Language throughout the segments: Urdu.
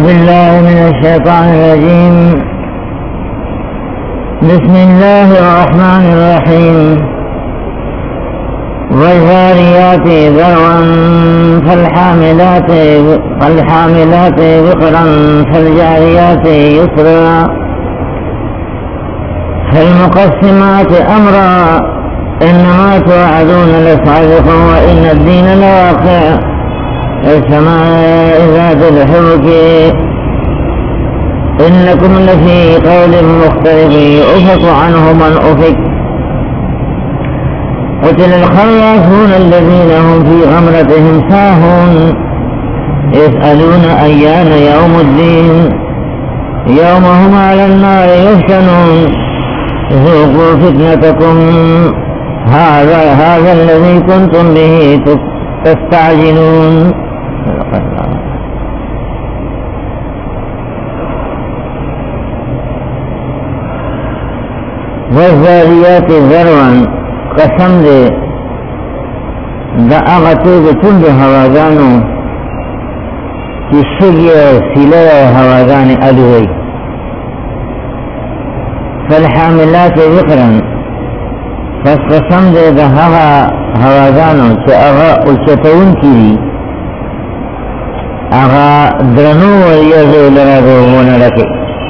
بالله من الشيطان الرجيم. بسم الله الرحمن الرحيم. والذاريات ذروا فالحاملات وقرا فالجاريات يسرا فالمقسمات أمرا إنما توعدون لصادق وإن الدين لواقع. السماء ذات الحبك إنكم لفي قول مختلف يؤفك عنه من أفك. قتل الخرافون الذين هم في غمرتهم ساهون يسألون أيان يوم الدين يوم هم على النار يفتنون. ذوقوا فتنتكم هذا الذي كنتم به تستعجلون. والذاريات ذروا قسم دے دا اغتو دا تند هواگانو کی شگی سیلہ هواگان ادوئی. فالحاملات وقرا پس قسم دے دا هواگانو چه اغا اچتون کی دی اغا درنو وریزو لرادو ونرکی.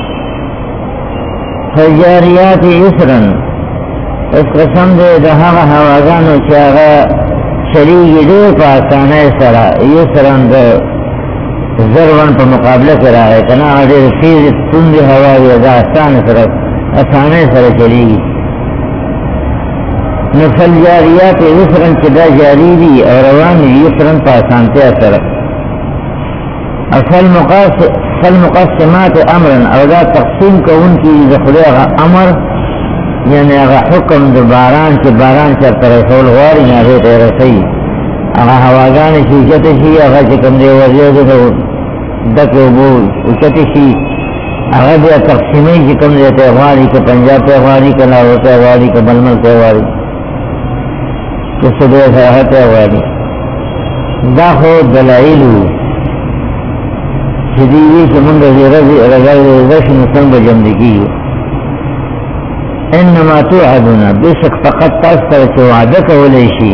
فالجاریات یسرا اس قسم دے دا هواگانو چه اغا شریگی دے پاسانے سرا یسرا دا ضرورن پا مقابلہ کرا ہے کنا دیر تیز تند هواوی دا آسانے سرا چلیگی. نفل جاریات یسرن چدا جاری دی اور روانی یسرن پاسانتے اثر. فالمقسمات امرن او دا تقسیم کو ان کی دخلے اغا امر یعنی اغا حکم دا باران چی باران چر ترسول غواری ناغی تیرسی اغا هواگان شوچت شی اغا چکم دے وزیاد دا دک بو اچت شی اغا دیا تقسیمی چکم دے تیغواری کا پنجاب تیغواری کا لاغو تیغواری کا ململ تیغواری صدر صاحت اوالی دا خود دلائلو شدیدی چمند رضای رضاشن سنگ جمدگی. انما توعدونا بشک فقط تاستر چو وعدک ولیشی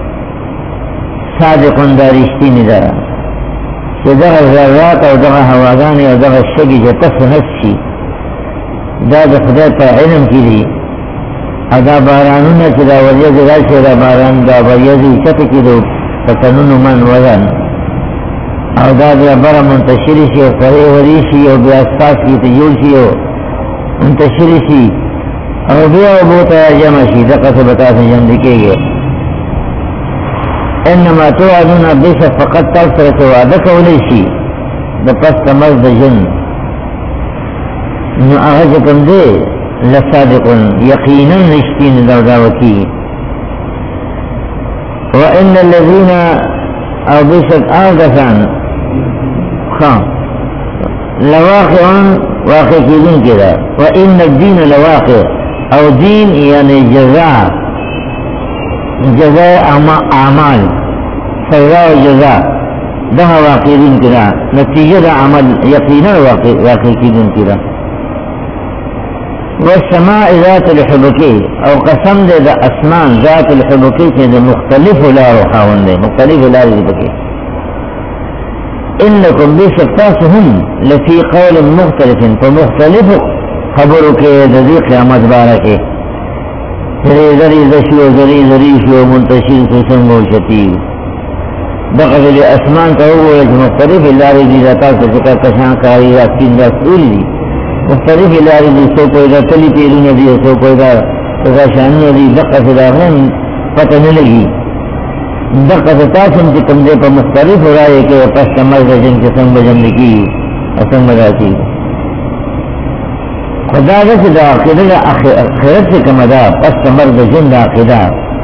صادقون دارشتی ندا چه دغا ذرات او دغا هواگانی او دغا شگی جتس نسشی دا دا خدا تا علم کی دی ادا بارانونا چه دا وریز راشی دا باران دا وریزی چت کی دو فتنون من وزن او دا دا برا منتشری شی و سرے وریشی و بیاسفاس کی تجول شی و منتشری شی او بیا و بوتا جمع شی دقا سے بتا سے جم دکے گئے. انما توعدونا بشک فقط تاثر چه وعدک ولیشی دا پس تمز دا جن نو اغجکم دے لصادقون یقینا رشتین درداوکی. وإن الذين او بشک آگسان لواقعون واقع کی دن کی دا. وإن الدین لواقع او دین یعنی جزاء اعمال سزا و جزاء دہا واقع دن کی دا نتیجہ دا عمل یقینا واقع کی دن کی دا. والسماء ذات الحبکی او قسم دے دا اسمان ذات الحبکی کے دا مختلف لارو خاون دے مختلف لارو حبکی. انکم بشکتاسهم لفی قول مختلف فمختلف خبرو کے دی قیامت بارکے ذری شو منتشر سسنگو شتیو بقبل اسمان کا ہوئے مختلف لاری دی ذاتا سے ذکر کشان کاری راکین رسول دی مختلف لاری دی سو کوئی دا تلی پیرون دی سو کوئی دا شانی دی دقا سے داغن پتہ نلگی دقا سے تاسم کی کمزے پر مختلف ہو رہا ہے کہ پس کمر جن کے سنگ بجم لکی اسنگ بجاتی خدا دا سے دا عقیدہ خیرت سے کمدا پس کمر جن دا عقیدہ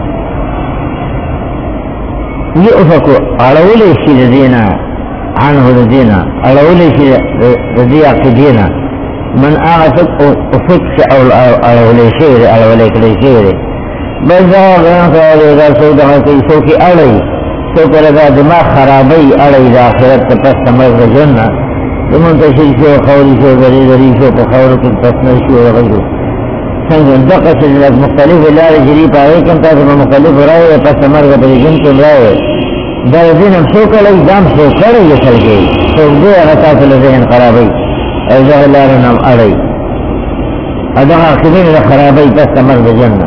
یہ افقو اڑولے شید دینا عنہ دینا اڑولے شید دی عقیدینا من آغفت افق سے اڑولے شیر اڑولے کلے شیر بس دا غیان فعلی دا سو دا کئی سو کی اڑی سو کرے دا دماغ خرابی اڑی دا آخرت پس تمرد جنہ منتشر شو خوری شو ذری ذری شو پا خورو کی پسنر شو رغشو سنگن دقا سجلت مختلف لار جری پاوے کم تاسو مختلف رائے پس مرگ پریشن کم رائے در دین ہم شو کل اقدام شو کر یسل گئی شو دے اغتاس لذہن خرابی ایزا اللہ نام اڑی ادھا آخرین خرابی پس مرگ جنہ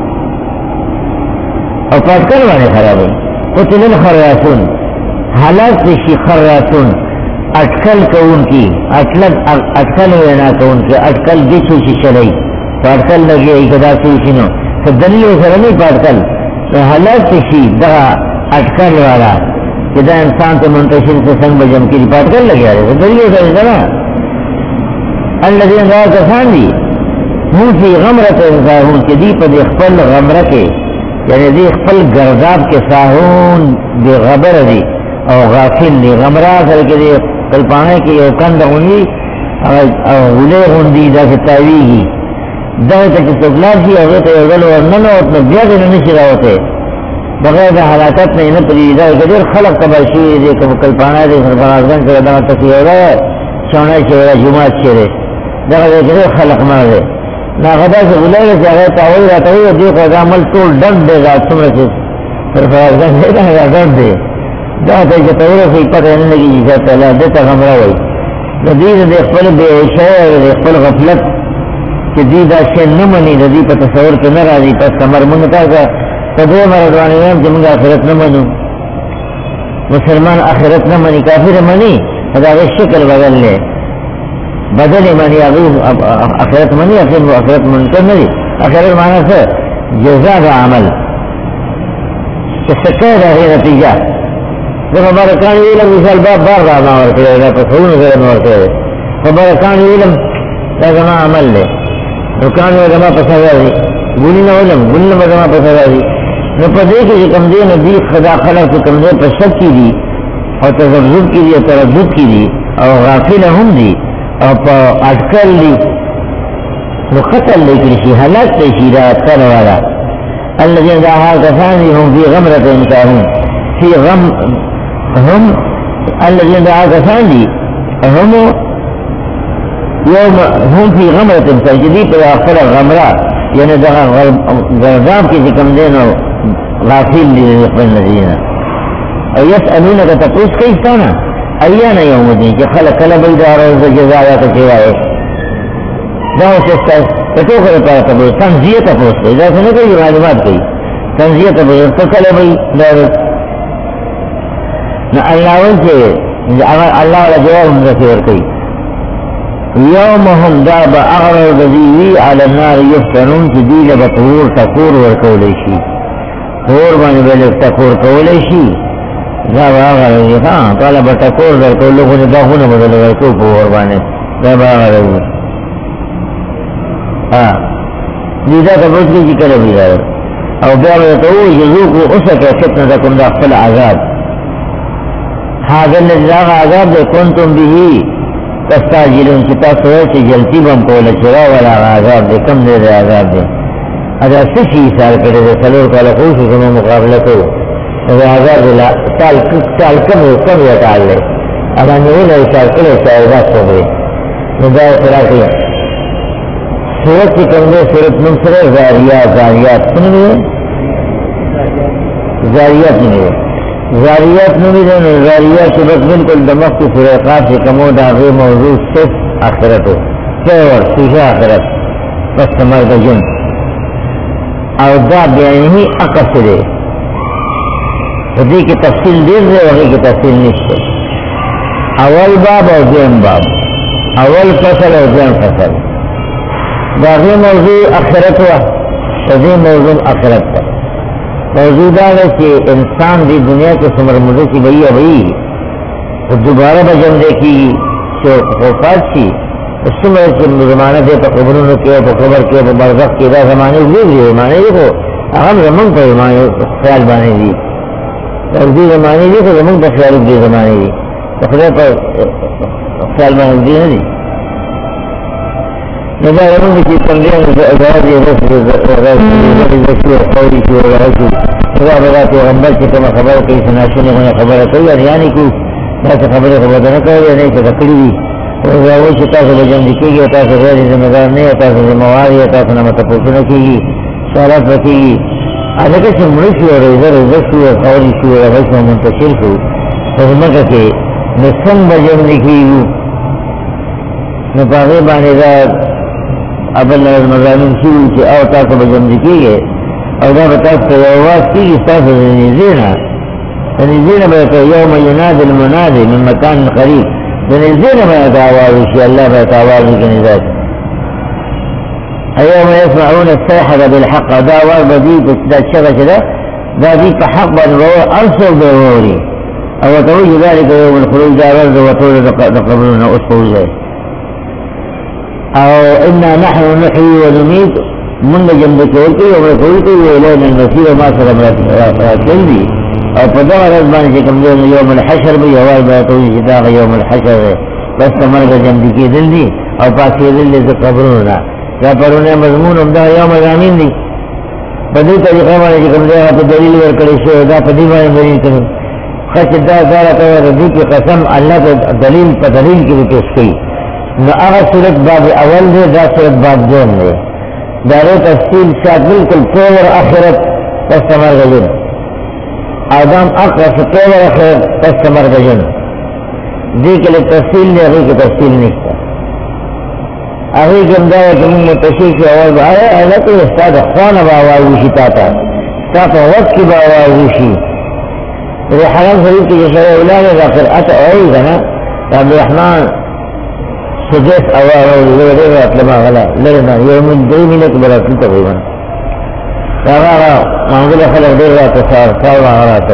اور پاتکر وانے خرابی قتل الخراسون حالات شی خراسون اٹکل کون کی اٹکل وینا کون کی اٹکل دیچو شی چلی پاتکل لگے اقدار سوشنو تو دلیل سر نہیں پاتکل حالات شی دا اٹکل والا کہ دا انسان تو منتشر سے سنگ بجم کی پاتکل لگے آرے تو دلیل سر نا اللہ دین را کسان دی ہوں فی غمرت انساہون کہ دی پا دی خپل غمرکے یعنی دی خپل گرداب کے ساہون دی غبر دی او غافل دی غمرہ سر کے دی کلپانے کی او کند ہونی او غلے ہوندی دا ستاوی گی دا تا چی سکلار شی او غیتا یوگل ورننو اتنا بیاد ننشی راوتے بغیر دا حلاکت میں نپری دا کدیر خلق تباشی دی کم کلپانا دی سرپنازگن کر دا تکی ہو رہا ہے شونا شیرہ جماعت شیرے دا کدیر خلق مار دے نا غدا سے غلے گا چاہے تاوی راتا ہوئی دیکھ وزا عمل طول ڈنڈ دے گا سمرہ سے سرپنازگن دے گا ڈنڈ دے دا تا چی تاوی سے پتہ نہیں لگی جیسا تلا دیتا غمرہ ہوئی ندید دے اقبل بے عشاء دے اقبل غفلت کہ دید آشین نمانی ندید پا تصور کے نرازی پس کمر منگتا کا تدوی مردوانی ویم جمگا آخرت نمانو مسلمان آخرت نمانی کافر منی خدا غش شکل بدل لے بدل منی آخرت منی آخرت منکر ندی آخرت مانا سے جزا کا عمل کہ سکر رہی نتیجہ جب مبارکانی علم مثال باب بار رانا ورکے گا پس ہون غیر ورکے گا مبارکانی علم لازمہ عمل لے نکان وزمہ پسر دی گلنا علم گلنا وزمہ پسر دی نو پا دیکھے کہ کم دے نبی خدا خلق سے کم دے پر شک کی دی اور تذبذب کی دی اور تردد کی دی اور غافل ہم دی اور پا اٹکل دی نو قتل لیکن شی حلق تے شی دا اٹکل والا الذین دعا کسانی ہم فی غمرت انساہون فی غم ہم الذین دعا کسانی ہم یوم ہم فی غمرت انسان جدید پر آخر غمرہ یعنی غرداب کی ذکم دینا غافل دی اقبل نزینا او یسألون کا تپوس کئیستانا ایانا یوم دین کہ خلق کلبی دارا از جزایات چوائے داو سستا تتو کرے پارا تپوس تنزیہ تپوس کئی دا سنے کئی معلومات کئی تنزیہ تپوس تو کلبی دارا نا اللہ ونچے اللہ والا جواب ہم رسیور کئی یومهم داب اغرر بذیوی علی النار یفتنون چی دیل بطور تکور ورکولیشی تور بانی بلک تکور کولیشی داب اغرر ہاں طالب تکور ورکول لگونی باخون بدل ورکو پور بانی داب اغرر دیدہ تبوت کی چکر بیدار او بیار تو یزوکو اسکا فتنہ تکن دا خفل عذاب حاضر لجلاغ عذاب دے کنتم بیہی تستاجلون کتا سوئے چی جلتی بم کولا چرا والا عذاب دے کم دے دے عذاب دے اگر سشی سال کرے دے سلور کالا خوش سمیں مقابلہ کرو اگر عذاب دے سال کم یتعال لے اگر نولا سال کلے سائدات کو گئے ندائی سرا کیا سورت کی کم دے سورت منصر زاریات سنگے زاریات نہیں زاریات نمیدے زاریات سے بس بالکل دمخ کی فرقات سے کمو داغی موضوع صرف آخرت ہو کیور سوشا آخرت بس مرد جن اور دا بیانی ہی اقصر ہے دی کی تفصیل دیر دے وغی کی تفصیل نشتے اول باب اور دیم باب اول فصل اور دیم فصل داغی موضوع آخرت ہوا دی موضوع آخرت ہوا موجودہ ہے کہ انسان بھی دنیا کے سمر مدد کی بھئی ابھی دوبارہ بجم دیکھی جو وفات کی اس سمر سے زمانہ دے پا قبروں کے پا قبر کے پا برزخ کے دا زمانے ہوئے بھی زمانے دیکھو اہم زمان پا زمانے خیال بانے دی تردی زمانے دی تو زمان پا خیال دی زمانے دی تخلیق پا خیال بانے دی نہیں نظر امون کی تنگیان ازاد یہ رسل قولی کی ورحشو نظر بدا پیغمبر کی کما خبر کئی سناشنی ہونے خبر کوئی یعنی کو بس خبر نہ کرو یا نہیں تو تکڑی دی وہ چتا سے بجن دکھے گی، ہوتا سے غیر ذمہ دار نہیں ہوتا، سے ذمہ وار ہوتا، سے نہ تپوسن رکھے گی، سوالات رکھے گی. اگر سے مڑی شو اور ادھر ادھر شو اور قوری شو اور بس میں منتشر شو حکمت کے نسم بجن دکھے گی نہ پاگے بانے دار ابل مضامین شروع سے اوتا کو بجن دکھے گئے اور دا بتاس کا آواز کی استاذ زینا زینا بیتا یوم یناد المناد من مکان قریب زینا بیتا آواز وشی اللہ بیتا آواز کی نزاد ایوم یسمعون السیحر بالحق دا آواز بدید دا شغل شدا دا دی پا حق بانو ارسل بیوری او توجه ذلك يوم الخروج دا رد وطول دقبلون اسقو جائے او انا نحن نحيي ونميت من جنب كولتي ومركولتي وإلينا المسير وما سلم كلبي او فدوى رزبان جكم يوم الحشر بي يوال بيطوي شتاق يوم الحشر بس مرق جنب كي دل دي او پاكي دل دي قبرونا لا پرونا مضمون امدها يوم الامين دي فدي طريقه ما جكم ديها فدليل ورکلشو دا فدي ما يمرين كنو خشد دا دارا طور دي کی قسم اللہ دلیل پا دلیل کی بھی پیش کی نو اغا صورت باب اول دے دا صورت باب دون دے دارو تفصیل شاید بالکل طور آخرت تستمر گجن آدم اقرص طور آخرت تستمر گجن دی کے لئے تفصیل دے اغی کی تفصیل نشتا اغی کم دایا کمون متشیر کی آواز با آیا ایلا تو استاد خوان با آواز وشی تاتا تاتا وقت کی با آواز وشی حرام شریف کی جسر اولاد دا قرآت اوئی کنا عبد الرحمن سجس اوار لڑے اطلما غلا لڑنا یوم دو منٹ براتل تقریبا اغا مانگل خلق دے رہا تصار صاحبہ غلا تو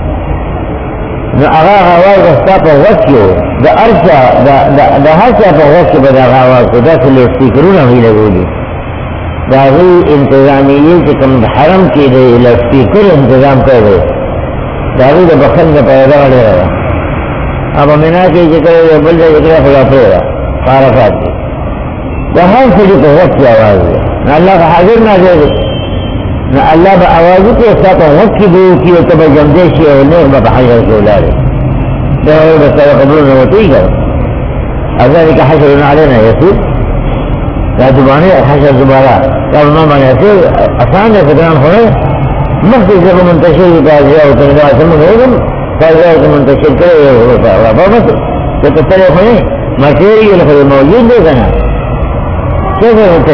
اغا آواز استا پا وقتیو دا ارشا دا حرشا پا وقت بدا آواز کو دا سلے سپیکرون ہوئی لگو دی دا غی انتظامیی چکم حرم کی دے لسپیکر انتظام کر دے دا غی دا بخن دا پیدا لے رہا اب امنا کی جکر بلدہ جکر خدا پہ رہا عرفات کی تو ہر سے تو وقت کی آواز ہے نہ اللہ کا حاضر نہ دے نہ اللہ با آوازی کے ساتھ وقت کی دو کی اور تب جمدیشی اور نور با حجر کے اولادے تو بس قبلون ہوتی ہی کرو اگر ایک حشر علینا یسود یا زبانی حشر زبارہ یا امام آنے ایسے آسان ہے فکران ہوئے مخصوص جب منتشر کا جاؤ تنگا سمجھ ہوگم فائدہ منتشر کرے ہوتا ہے بابت تو تطلع ہوئے مٹیریل خود موجود دے گنا کیسے ہوتے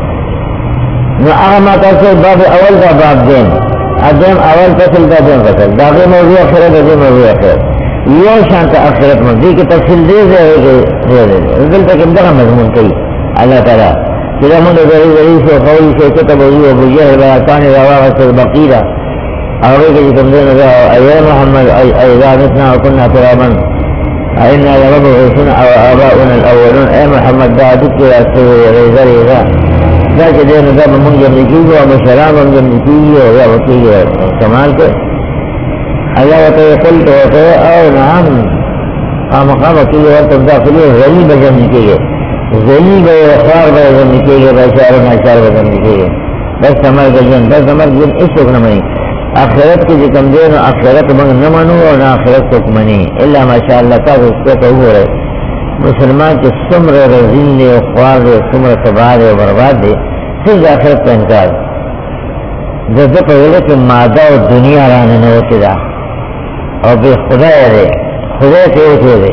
نو آما کسے باب اول کا باب دین ادیم اول فصل کا دین فصل داغی موضوع اخرت ادیم موضوع اخرت یہ شانتا اخرت موضوع کی تفصیل دے دے رضل تک اندقا مضمون کئی اللہ تعالیٰ چلا من ذری ذری سے قولی سے کتب وضوع ابو جہر بیاتانی رواغ سے بقیرہ اوگے کہ جتم دین اے محمد ایضا نتنا وکننا ترامن أئنا لمبعوثون أو آباؤنا الأولون أي محمد دا ذكر أسوي غير إذا ذاك دين دابا من جملكيه ومسلام من جملكيه ويغطيه كمالك الله وتيقلت وتيقل أو نعم مقامك وانتم داخليه غريبة جملكيه غريبة وخاربة جملكيه بأشارنا أشار جملكيه بس تمر جن بس تمر جن إيش نمائي آخرت کی جکم دین آخرت منگ نمانو اور آخرت کو منی اللہ ماشاءاللہ تا اس کو تو ہو رہے مسلمان کے سمر رزین دے خوار دے سمر تباہ دے برباد دے صرف آخرت کا انکار جب پہلے کہ مادہ و دنیا رانے نہ ہوتے دا اور بے خدا دے خدا کے ہوتے دے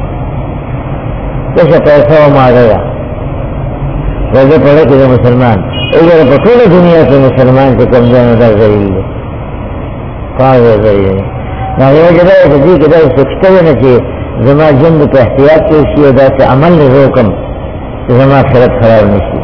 کیسے پیسہ و مادہ دا وجہ پڑھے کہ مسلمان اگر پٹھولے دنیا کے مسلمان سے کم جانا دا ضروری ہے ناغیو جدا ہے کہ کدا سکھتے ہوئے نچے زما جنب پہ احتیاط کے اسی ادا سے عمل روکم زما خرد خراب نشی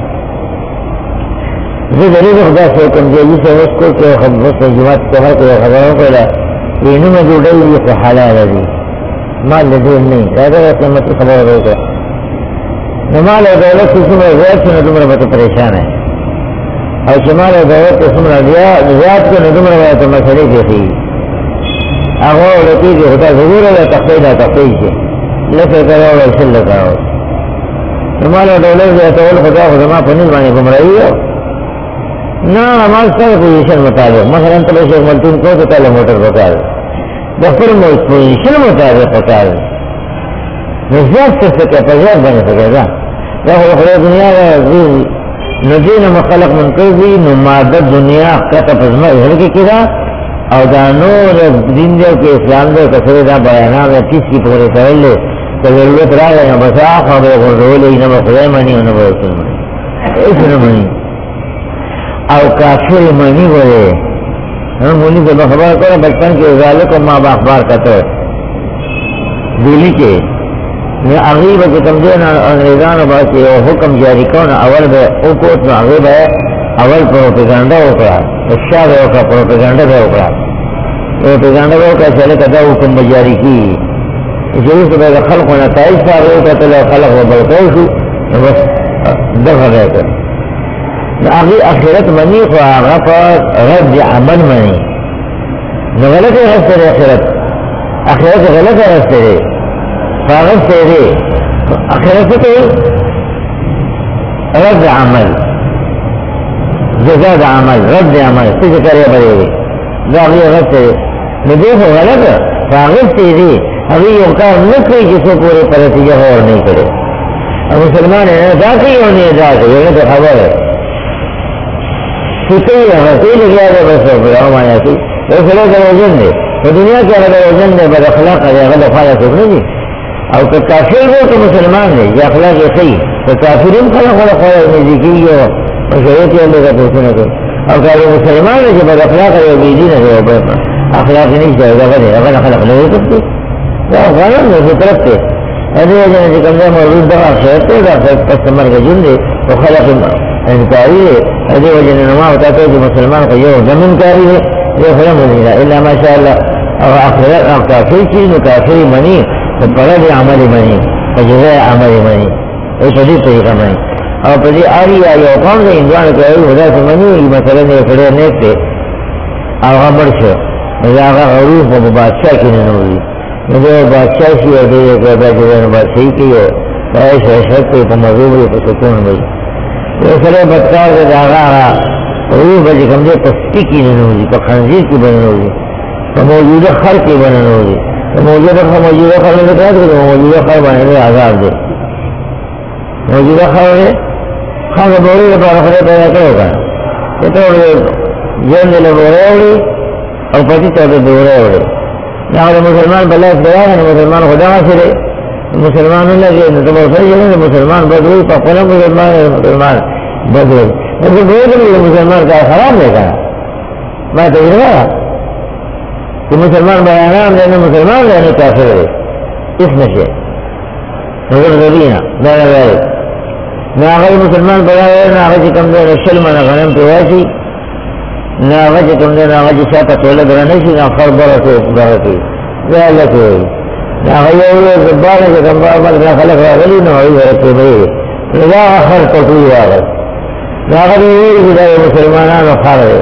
زی ضرور خدا سے حکم دے جسے اس کو کہ خبرت جماعت کمر کے خبروں کو لہا انہوں میں جو ڈل یہ کو حلال ہے مال لدین نہیں زیادہ وقت مت خبر روکا نمال و دولت کی سمر زیاد سے ندمر مت پریشان ہے اور شمال دولت کے سمرہ زیاد کے ندمر میں تو مسئلے کے تھی اغوہ لکی کہ خدا ضرور ہے تقیدہ تقید سے لکھے کرو اور سل کرو شمال دولت سے اطول خدا خدمہ پنیل مانی گمرائی ہو نا ہمارے سر پوزیشن مطابق مثلا تلے شیخ ملتون کو تو پہلے موٹر بتا دے دفتر میں پوزیشن مطابق بتا دے نزیاد سے سکے پزیاد بنے سکے دا خدا دنیا ندین مخلق منکر دی نمادت دنیا قطع پزمہ احرکی کدا او دا نور دین دیو کہ اسلام دیو کسر دا بیانام یا تیس کی پوری کرل لے کہ ضرورت را گئے نبا ساق و بے غردولے نبا خدای منی و نبا رسول منی اس نمانی او کافر منی بولے ہم مونی سے بخبار کرو بچپن کے ازالکم ما باخبار کتو دلی کے عغیب کے کمزین انگریزان و باسی حکم جاری کون اول بے اوکوت میں عغیب ہے اول پروپیگانڈا اکڑا اشاہ بے اوکا پروپیگانڈا بے اکڑا پروپیگانڈا بے اوکا چلے کتا حکم بجاری کی جلوس بے خلق و نتائج پاگے اوکا تلے خلق و بلکوشو بس دفع گئے کر اگی اخیرت منی خو آغا پر رد عمل منی غلط رستے دے اخیرت غلط رستے دے فاغت سے دے اخیرت سے رد عمل جزاد عمل رد عمل سجھ کرے بڑے ہوئے اگی غلط سے دے دیکھو غلط فاغت سے دے ابھی یوکار نکوئی جسو پورے پرتیجہ اور نہیں کرے اب مسلمان ہے دا کئی ہونے دا کئی یہ تو خبر ہے سکئی ہے وسیل گیا دے بس براؤ مایا کی وہ سلو کا وزن دے وہ دنیا کے اگر وزن دے بد اخلاق ہے اگر دفاع سکنے جی اور کہ کافر ہو تو مسلمان ہے یہ اخلاق ہے صحیح تو کافر ان خلق والا خواہ نزدیکی ہو اور شریعت اللہ کا پوچھنے کو اور کہ مسلمان ہے جو بد اخلاق ہے وہ بیدین ہے وہ اخلاق نہیں چاہے گا اگر اخلاق نہیں ہو سکتے وہ غلط ہے اس طرف سے ایسے وجہ نے کمزہ موجود دفعہ خیرت ہے کسٹمر کا جن دے وہ خلق انکاری ہے ایسے وجہ نے نما ہوتا ہے کہ مسلمان کا یہ دم انکاری ہے یہ خلق نہیں رہا اللہ ماشاء اللہ اور آخرت کافی چیز میں کافی منی تو بڑا بھی عملی منی تجربہ عملی منی یہ پدی طریقہ منی اور پدی آری آئی اوقام سے اندوان کہ خدا سے منی ہوئی مثلا نے کھڑے نیک سے آغا برشو مجھے آغا غروف و بادشاہ کی ننوری مجھے بادشاہ سی اور دے کہ بادشاہی کی ہو ایش عشرت پہ موضوع ہوئی تو سکون ہوئی وہ سرے بدکار کے داغا روح بجے کمزے پسکی کی ننوری تو خنزیر کی بننوری تو موجودہ خر کی بننوری تو موجودہ خر میں کہا تو موجودہ خر بنے میں عذاب دے موجودہ خر ہے خر بوری کے پار خرے پیدا کرو گا تو جن دلے بورے ہوئی اور پتی تو بورے ہوئی یہاں مسلمان بلا دیا ہے مسلمان خدا سے مسلمان لگے تو مسلمان بدوئی پکولا مسلمان بدوئی مسلمان کا خراب نہیں کہا میں تو کہ مسلمان بیانام لینے مسلمان لینے کافر ہے اس میں سے نظر ذریعہ میرا غیر نہ آغاز مسلمان بڑا ہے نہ آغاز کم دے شلم نہ غنم پیواسی نہ آغاز کم دے نہ آغاز شاپا تولہ برانے سی نہ خر برکو برکی ذالک ہوئی نہ آغاز ہوئی زبان ہے کہ کم بار نہ خلق را غلی نہ ہوئی برکی بھئی نہ آخر تطوی آغاز نہ آغاز ہوئی کہ مسلمانان خر ہے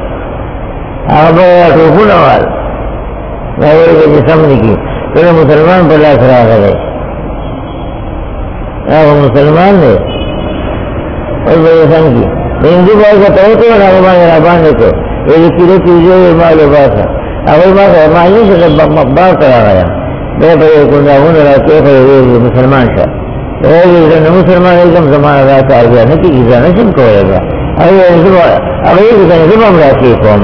آغاز بڑا توفون آواز میں سمجھ کی تو مسلمان بلا کرا کرے وہ مسلمان نے اور بڑے سمجھ کی ہندو بھائی کا تو باندھے کو ایک کلو چیزیں مال بات ہے اگر بات ہے مانی سے بات کرا گیا بڑے بڑے کنڈا مسلمان کا مسلمان ایک دم زمانہ رہتا آ گیا نہیں کہ نشم کو رہے گا اگر زبام رہتی قوم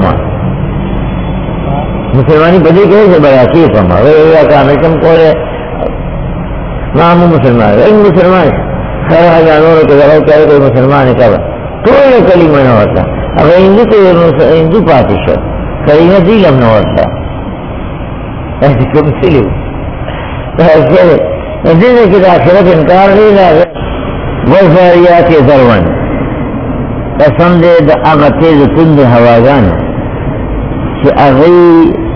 مسلمانی بدی کے سے بڑا چیز ہما کا نشم کو رہے نام مسلمان ایک مسلمان خیر جانور کے ذرا کہے کوئی مسلمان ہے کوئی کلمہ نہ ہوتا اگر ہندو تو ہندو پاتش ہے کلمہ دلم نہ ہوتا ایسے کم سلو دین کی آخرت انکار نہیں لگا وزاریات ذرون پسند اغا تیز تند ہواگان کہ اغی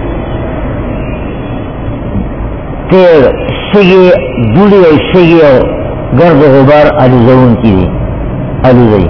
تیر شگی دوڑی و شگی و گرد غبار علیزون کی دی علیزی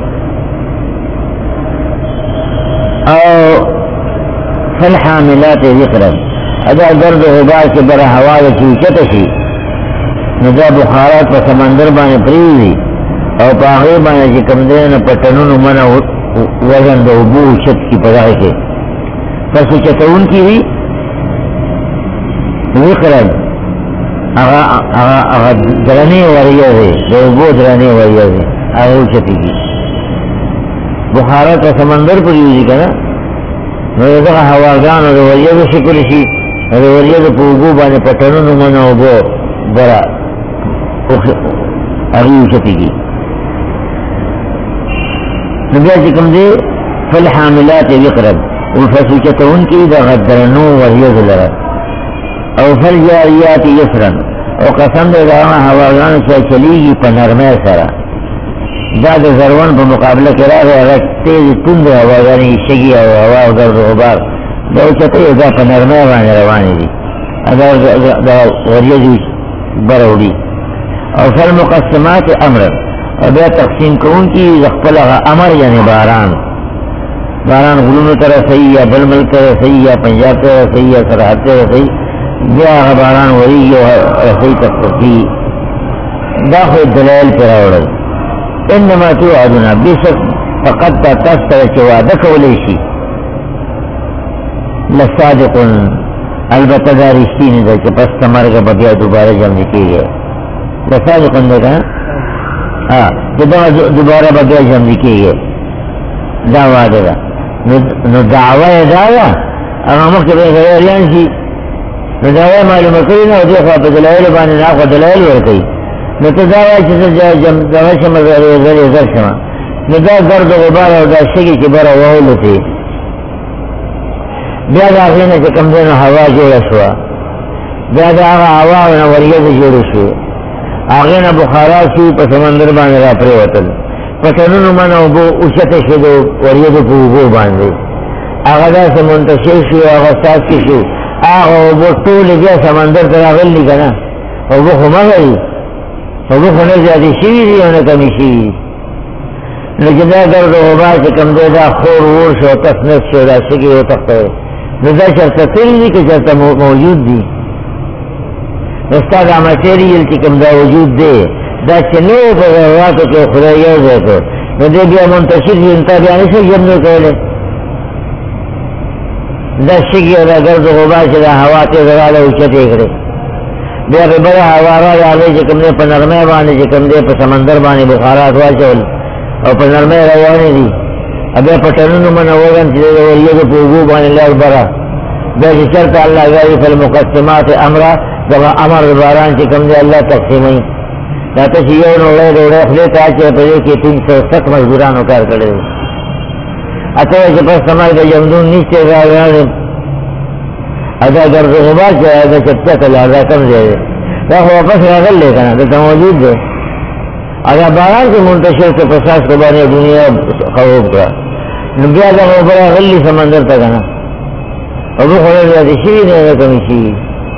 او فالحاملات ذکرا ادا گرد غبار کے برا ہوا کی چتشی ندا بخارات پا سمندر بانے پریوزی او پا آغی بانے چی کم دینا پتنون منا وزن دا ابو شت کی پدائی کے پس چتون کی دی ذکرا درنے وریہ دے وہ درنے وریہ دے آگے چپی کی بخارت سمندر پر یوزی کا نا نوزا ہواگان اور وریہ دے شکل شی اور وریہ دے پوگو بانے پتنو نمانا و بو برا آگے چپی کی نبیہ چکم دے فالحاملات وقرب وفسوچتون کی دا غدرنو وریہ دے لرد او فالجاریات یسرن او قسم دے دانا ہواگان سے چلیگی پا نرمے سرا دا دا ضرون پا مقابلہ کرا گیا اگر تیز تند ہواگانی شگی او ہوا او درد غبار دا اچھتے دا پا نرمے بانے روانی دی اگر دا وریہ دی بروڑی او فالمقسمات امرن او بیا تقسیم کون کی زخپل امر یعنی باران غلون طرح صحیح یا بل ملک طرح صحیح یا پنجاب طرح صحیح یا سرحد طرح صحیح بیا باران وری جو صحیح تقسیمی دا خود دلائل پر آورد انما تو عدنا بیشک فقط تا تستر چوادک ولیشی لصادقن البتہ دا رشتین دا چه پس تمرگ بیا دوبارہ جمع کی گئے لصادقن دیکھا دا دوبارہ بیا جمع کی گئے دا وعدہ دا نو دعوی دعوی اما مکتب غیریان شی نو دعوی معلوم کرنا و دیخوا پا دلائل بانی ناخوا دلائل ورکی نو تا دعوی چیزا دعوی شما زر شما نو دا گرد و غبار و دا شکی چی برا وحولتی بیا دا آخینا چی کم دینو ہوا جوڑا شوا بیا دا آغا ہوا و نوریت جوڑا شوا آخینا بخارا شو پا سمندر بانی را پریوتل پتنونو من او بو اوچت شدو ورید پو بو باندے آغا دا سے منتشر شو آغا ساتھ کی شو آغا او بو طول بیا سمندر ترا غلی کنا او بو خو مغری او بو خو نزیادی شوی دی او نکمی شوی لیکن دا گرد و غبار چکم دے دا خور وور شو تسنس شو دا شکی و تختوے دا شرط تری دی که شرط موجود دی استاد مٹیریل چکم دا وجود دے دا چنو پا غیراتو کے خدا یو دیتو نو دے بیا منتشر جی انتا بیانی سے جمعو کولے دا شکی و دا گرد و غبار چی دا ہوا تے درالا اوچت ایکڑے بیا پہ بڑا ہوارا جالے چکم دے پا نرمے بانے چکم دے پا سمندر بانے بخارات واچول اور پا نرمے روانی دی ابیا پا تنونو من اوگن چی دے وریدو پوگو بانے لیر برا بیا چی شرط اللہ گئی فالمقسمات امرا دبا امر باران چکم دے اللہ تقسیمی داتا شیئون اوڑے دوڑے خلیتا آچے پدے کی 360 مزدورانو کار کردے اتوے چی پس سمار دا جمدون نیچے راگانے ادا گرد غبار چاہے ادا چپتا کلا ادا کم دے دے دا واپس راگل لے کنا دا موجود دے ادا باران کے منتشر سے پساس کبانے دنیا خوب کرا نبیا دا غبار غلی سمندر تا کنا ابو خلال دا شیئی نے دا کمی شیئی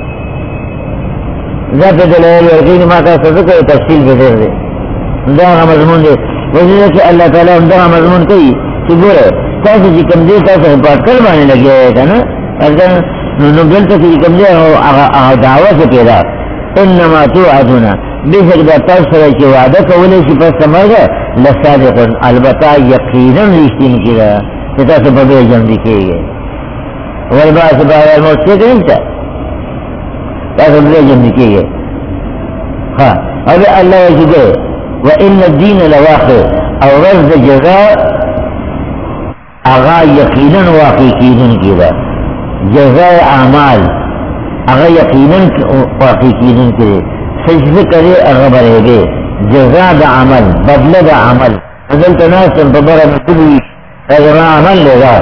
دا پہ دلائل ورکین ماتا صدقہ تفصیل پہ دیر دے دا مضمون دے وجہ کہ اللہ تعالیٰ دا مضمون کئی کہ بولے تاسو جی کم دے تاسو پاٹ کر بانے لگے ہوئے تھا نا نبیل تک جی کم دے دعوی سے پیدا انما تو عدونا بے شک دا تاثر کی وعدہ کولے سی پس سمجھا لصادقن البتہ یقیناً رشتین کی رہا کہ تاسو ببے جم دکھے گئے والباس بارا الموت سے کریں تا تاسو ببے جم دکھے گئے ہاں اب اللہ وجدے وَإِنَّ الدِّينَ لَوَاقِعُ اور رزد جزا اغا یقیناً واقعی کینن کی دا جزا اعمال اغا یقیناً واقعی کینن کی دا سجد کرے اغا برے گے جزا دا عمل بدل دا عمل ازل تناسم ببرا مطلوی اگر عمل لے گا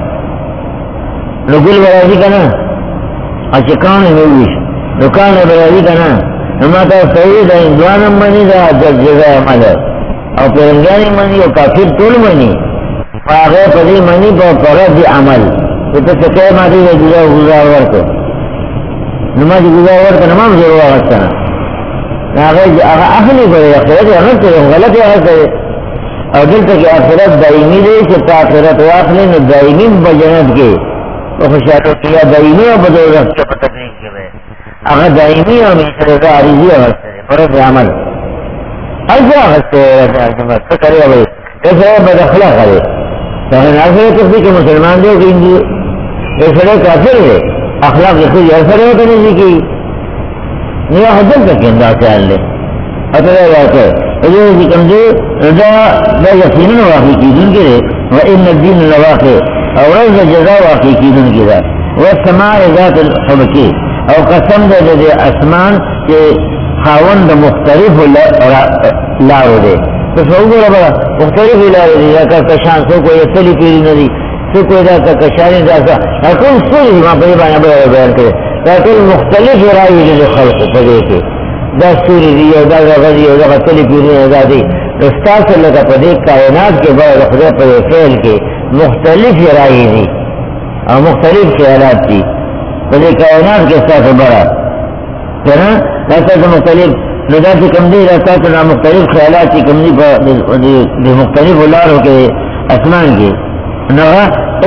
نگل برازی کنا اچکان ہوئیش نکان برازی کنا نماتا صحیح دا اندوانم منی دا جزا عمل اور پرنگانی منی اور کافر طول منی فاغے پدی منی پا پرد دی عمل تو تسکے ماتی دا جزا گزار ورکو نماتی گزار ورکو نمام ضرور آغستانا اغا اخلی کرے اخیرت اغسط کرے غلط اغسط کرے اور دل تک اخیرت دائمی دے چھتا اخیرت واخلی نو دائمی بجنت کے وخشاتو کیا دائمی و بدو رفت کے پتکنیک کے بے اغا دائمی و میسر دا عریضی اغسط کرے پرد عمل ایسا اغسط کرے سکرے بھئی ایسا بدخلا کرے لیکن ایسے کسی کے مسلمان دے کہ ایسے کافر ہے اخلاق خود ایسے ہوتا نہیں کی یہ حضرت کا کہندہ خیال لے اتنا واقع اجو ذکر دے دا یقیناً واقعی کی دن کے دے وَإِنَّ الدِّينَ لَوَاقِعِ اور رضا جزا واقعی کی دن کی دا وَالسَّمَاءِ ذَاتِ الْحُبْكِ او قسم دے دے اسمان کے خاوند مختلف لارو دے تو سو گو ربا مختلف لارو دے یا کشان سو کوئی اتلی پیری ندی سو کوئی دا کشانی دا سا لیکن سوئی ماں پری بانا بیان کرے لیکن مختلف رائی دے خلق پدے کے دا سوری دی او دا غزی او دا اتلی پیری ندا دی استاس اللہ کا پدے کائنات کے بعد خدا پدے فعل کے مختلف رائی دی اور مختلف خیالات دی پدے کائنات کے ساتھ بڑا کہنا ایسا تو مختلف ندا سے کم دی رہتا تو نہ مختلف خیالات کی کم دی مختلف لاروں کے اسمان کی نغا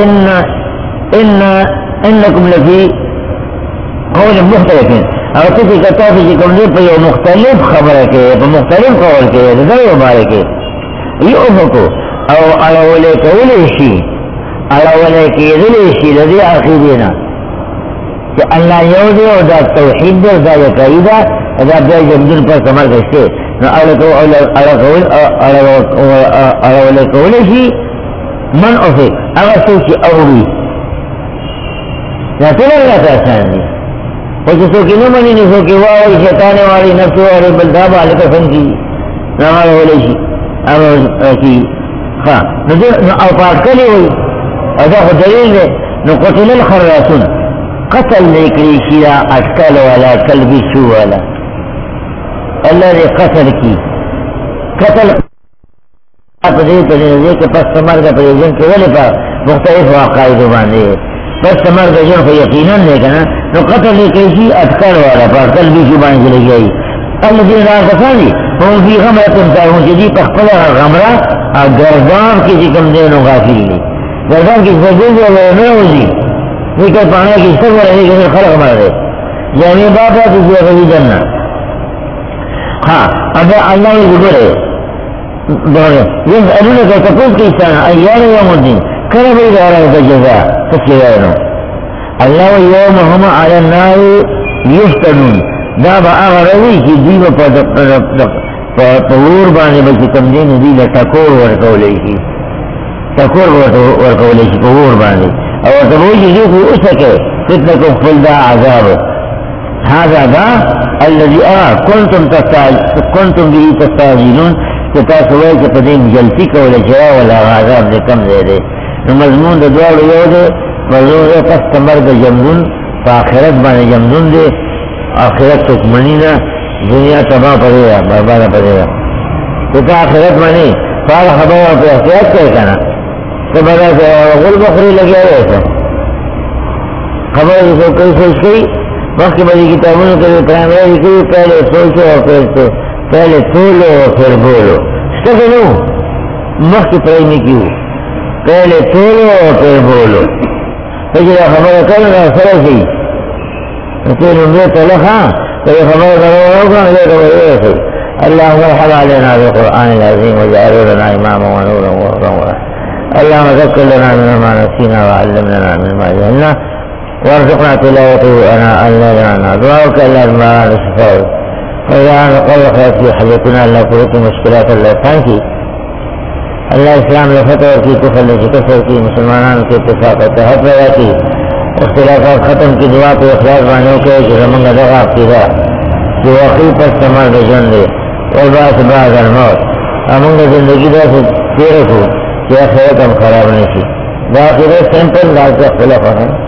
انکم لفی قول مختلف اور کسی کہتا ہے کہ کم دی پر مختلف خبر کے مختلف قول کے رضائی بارے کے یہ افو کو او علولے کولیشی علولے کی دلیشی لذی عقیدینا کہ اللہ یو دے اور دا توحید دے دا یقیدہ دا بے جمدن پر کمر گشتے علولے کولیشی من افے اگر سوچی اوری یا تو لگا تا آسان دی وچہ سوکی نمانی نہیں سوکی واوی شیطانے والی نفس والی بلدابا لکا سنکی نمال ہولیشی اگر کی خواہ نو اوپاس کلی ہوئی ادا خود دلیل دے نو قتل الخراسون قتل نیکلی شیرا اٹکل والا کلبی شو والا اللہ نے قتل کی قتل پدے پدے کہ پس تمر کا پدے جن کے ولی پا مختلف واقعی باندھے پس تمر کا جن کو یقیناً لے کنا نو قتل نیکلی شی اٹکل والا پا کلبی شو باندھ چلے گئی اللہ دین راہ کسانی ہم فی غمرتن تاہون جدی پخپل غمرہ گردان کی جکم دینو غافل لی گردان کی فضل دے میں ہوزی لیکن پانا کی سب رہے کہ خلق مر دے جامعی بابا تجھے غزی جنہ ہاں اب اللہ گزرے یسألون کا تقوز کی سانا ایان یوم الدین کنا بھئی دارا ہے جزا سچے گئے اللہ یوم ہم علی النار یفتنون دا با آغا روی کی دیو پور بانے بلکہ کم دین دیل تکور ورکولیشی تکور ورکولیشی پور بانے اور تبوشی دیکھو اسکے فتنکم خلدہ عذاب هذا دا الذي كنتم به تستعجلون کتا سوئے کہ پدیم جلتی کو لجرا ولا عذاب دے کم دے دے مضمون دا دوار یو دے مضمون دے پس تمر دا جمدون پا آخرت بانے جمدون دے آخرت تکمنی نا دنیا تباہ پڑے گا بربادہ پڑے گا کتا آخرت بانے پار خبر پہ احتیاط کرے کنا تو بدا سے غل بخری لگیا رہے تھا خبر جسے کوئی سوچ گئی وقت بڑی کتابوں کے لیے پرائمری کی پہلے سوچو اور پہلے تولو اور پھر بولو سکلو وقت پرائمری کی پہلے تولو اور پھر بولو پھر خبر کرنا سر سی تین عمر تلخا تو خبر کرو اللہ مرحب علينا بالقرآن العظيم وجعله لنا إماما ونورا وهدى اللهم ذكر لنا مما نسينا وعلمنا مما جهلنا وارزقنا تلاوته أناء الليل والنهار دعاؤك إلا الماء الشفاء وإذا قول خير في حاجتنا الله فرق مشكلات اللسان کی اللہ اسلام لفتح کی کفر لشکسر کی مسلمانان کے اتفاق اتحاد پیدا کی اختلافات ختم کی دعا پہ اخلاص بانوں کے جو رمنگا دغا عقیدہ جو وقی پس تمر بجن دے اور باس بعد الموت امنگا زندگی دا سے تیرے کو کہ آخرت ہم خراب نہیں تھی دا عقیدہ سیمپل دا سے اختلاف ہے